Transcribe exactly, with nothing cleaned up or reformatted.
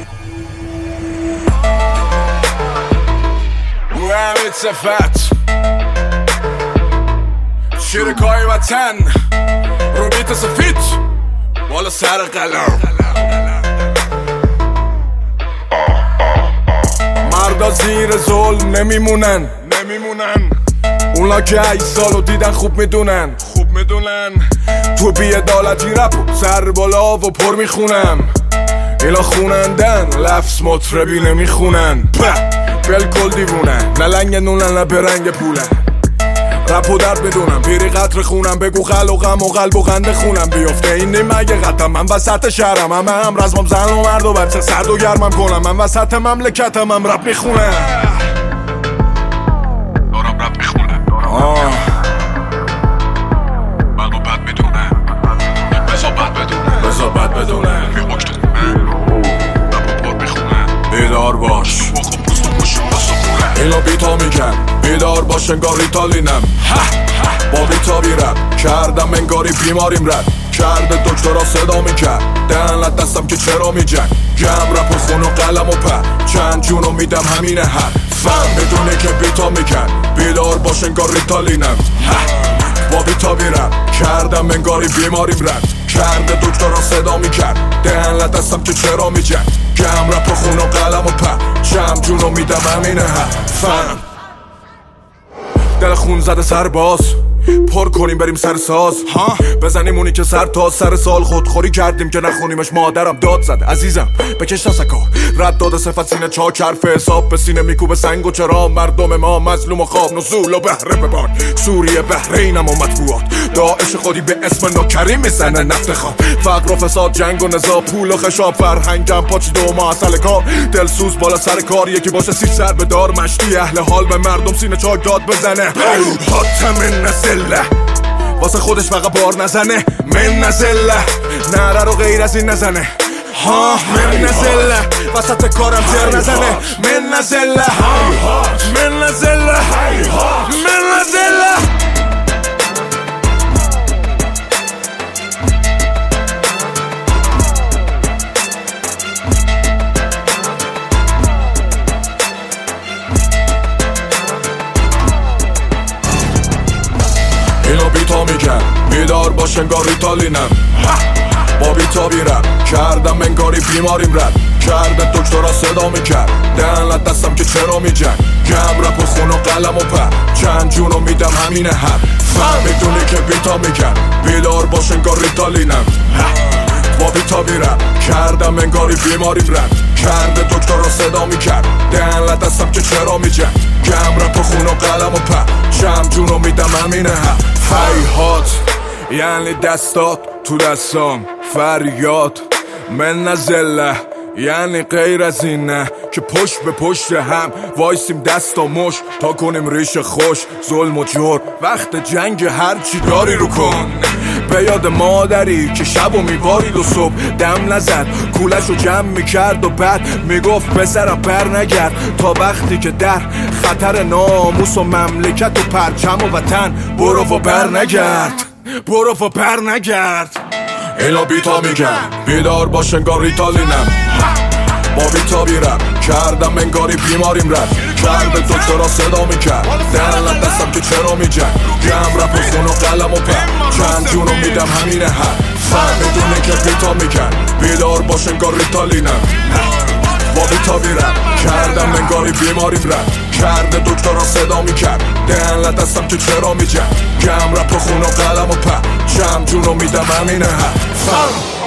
رو همین صفت شیرکای وطن رو بیت سفید بالا سر قلم. مردا زیر ظلم نمیمونن نمیمونن اونا که ای سالو دیدن خوب میدونن خوب میدونن تو بی‌عدالتی رپ سر بالا و پر میخونم. اینا خونندن لفظ مطربی نمیخونن بلکل دیوونن نه لنگ نونن نه برنگ پولن. رپ و درد بدونم پیری قطر خونم بگو خل و غم و قلب و خنده خونم بیفته این نیم اگه قطم من وسط شهرم همه هم رزمم زن و مرد و بچه سرد و گرمم کنم من وسط مملکتم هم رپ میخونم دارم رپ میخونم آه من رو بد میدونم بزا بد بدونم بزا بد بدونم بی حکت خونم رپ و پر میخونم بیدار باش اینا بیتا میگن بیدار باش انگار ریتالینم با بیتا بیرم کردم انگاری بیماریم رد کرده دکترا صدا میکرد دهنت دستم که چرا میجن گم رپ و خون و قلم و پر چند جونو میدم همینه هر فهم میدونه که بیتا میگن بیدار باش انگار ریتالینم با بیتا بیرم کردم انگاری بیماریم رد کرده دکترا صدا میکرد دهنت دستم که چرا میجن گم رپ و خون و قلم و پر چند جونو میدم همینه هر فهم دل خون زده سرباز پر کنیم بریم سر ساز ها بزنیم اونی که سر تا سر سال خودخوری کردیم که نخونیمش مادرم داد زد عزیزم بکش دستکا رد داده صفت سینه چاک حرف حساب به سینه میکوبه سنگ و چرا مردم ما مظلوم و خواب نزول و بهره ببان سوریه بحرینم و مطبوعات داعش خودی به اسم نوکریم میزنه نفت خواب فقر و فساد جنگ و نزا پول و خشاب فرهنگم پاچ دو ما اصل کار دلسوز بالا سر کار یکی باشه سی سر به دار مشتی اهل حال به مردم سینه چاک داد بزنه حاتم نزله واسه خودش فقط بار نزنه من نزله نره رو غیر از این نزنه ها من نزله وسط کارم تر نزنه من نزله من نزله من نزله اینو بیتا میگن بیدار باش انگار ریتالینم با بیتا بیرم کردم انگاری بیماریم رد کرده دکترا صدا میکرد دهنت دستم که چرا میجن گم رپ و خون و قلم و پر چند جونو میدم همینه هر فهم میدونی که بیتا میگن بیدار باش انگار ریتالینم با بیتا بیرم کردم انگاری بیماریم رد کرده دکترا صدا میکرد دهنت دستم که چرا میجن گم رپ و خون و قلم و پر چند جونو میدم همینه هر فیهات یعنی دستات تو دستام فریاد من نزله یعنی غیر از این نه که پشت به پشت هم وایسیم دست و مش تا کنیم ریش خوش ظلم و جور وقت جنگ هر چی داری رو کن به یاد مادری که شب و میبارید و صبح دم نزد کولش رو جمع میکرد و بعد میگفت پسرم پر نگرد تا وقتی که در خطر ناموس و مملکت و پرچم و وطن برو و بر نگرد برو و پر نگرد اینا بیتا میگن بیدار باش انگار ریتالینم با بیتا بیرم کردم انگاری بیماریم رد کرده دکترا صدا میکرد دهنت دستم که چرا میجن گم رپ و خون و قلم و پر چند جونو میدم همینه هر فهم میدونه که بیتا میگن بیدار باش انگار ریتالینم با بیتا بیرم کردم انگاری بیماریم رد کرده دکترا صدا میکرد دهنت دستم که چرا میجن گم رپ و خون و قلم و پر چند جونو میدم همینه هر فهم